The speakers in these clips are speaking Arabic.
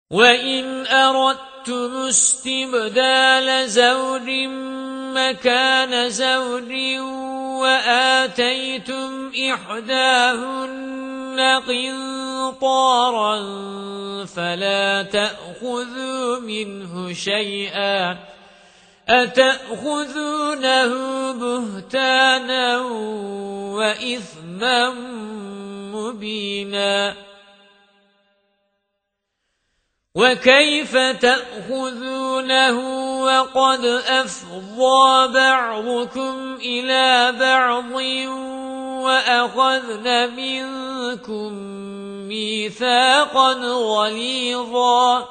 وَإِنْ أَرَدْتُمُ اسْتِبْدَالَ زَوْجٍ مَكَانَ زَوْجٍ وَآتَيْتُمْ إِحْدَاهُنَّ قِنطَارًا فَلَا تَأْخُذُوا مِنْهُ شَيْئًا أَتَأْخُذُونَهُ بُهْتَانًا وَإِثْمًا مُبِينًا وَكَيْفَ تَأْخُذُونَهُ وَقَدْ أَفْضَىٰ بَعْضُكُمْ إِلَىٰ بَعْضٍ وَأَخَذْنَ مِنكُم مِّيثَاقًا غَلِيظًا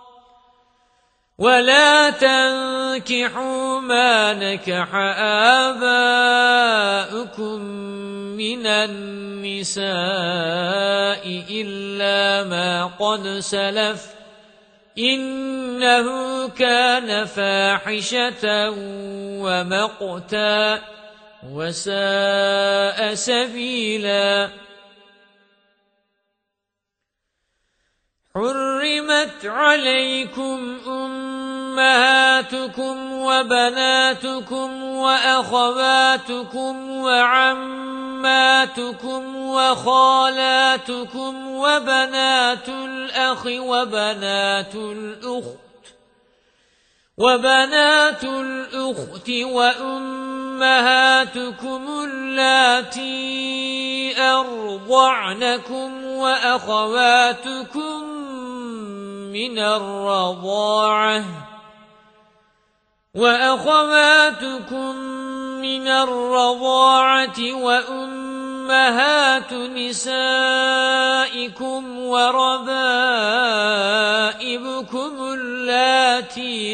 وَلَا تَنكِحُوا مَا نَكَحَ آبَاؤُكُم مِّنَ النِّسَاءِ إِلَّا مَا قَدْ سَلَفَ إِنَّهُ كَانَ فَاحِشَةً وَمَقْتًا وَسَاءَ سَبِيلًا حُرِّمَتْ عَلَيْكُمْ أُمَّهَاتُكُمْ وَبَنَاتُكُمْ وَأَخَوَاتُكُمْ وَعَمَّاتُكُمْ وَخَالَاتُكُمْ وَبَنَاتُ الْأَخِ وَبَنَاتُ الْأُخْتِ وَأُمَّهَاتُكُمُ اللَّاتِي أَرْضَعْنَكُمْ وَأَخَوَاتُكُم مِّنَ الرَّضَاعَةِ وَأُمَّهَاتُ نِسَائِكُمْ وَرَبَائِبُكُمُ اللَّاتِي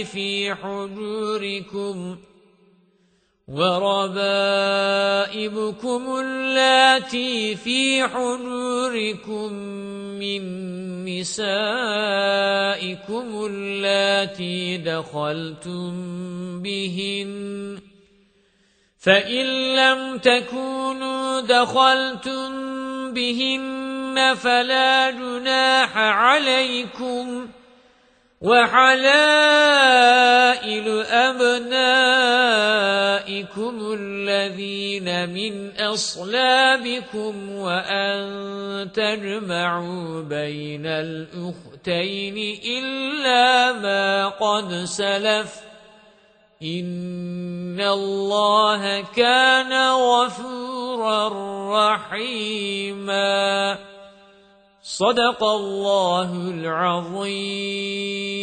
في حُجُورِكُم مِّن نِّسَائِكُمُ اللَّاتِي دَخَلْتُم بِهِنَّ فَإِن لَّمْ تَكُونُوا دَخَلْتُم بِهِنَّ فَلَا جُنَاحَ عَلَيْكُمْ وَحَلَائِلُ أَبْنَائِكُمُ الَّذِينَ مِنْ أَصْلَابِكُمْ وَأَن تَجْمَعُوا بَيْنَ الْأُخْتَيْنِ إِلَّا مَا قَدْ سَلَفَ إِنَّ اللَّهَ كَانَ غَفُورًا رَّحِيمًا صدق الله العظيم.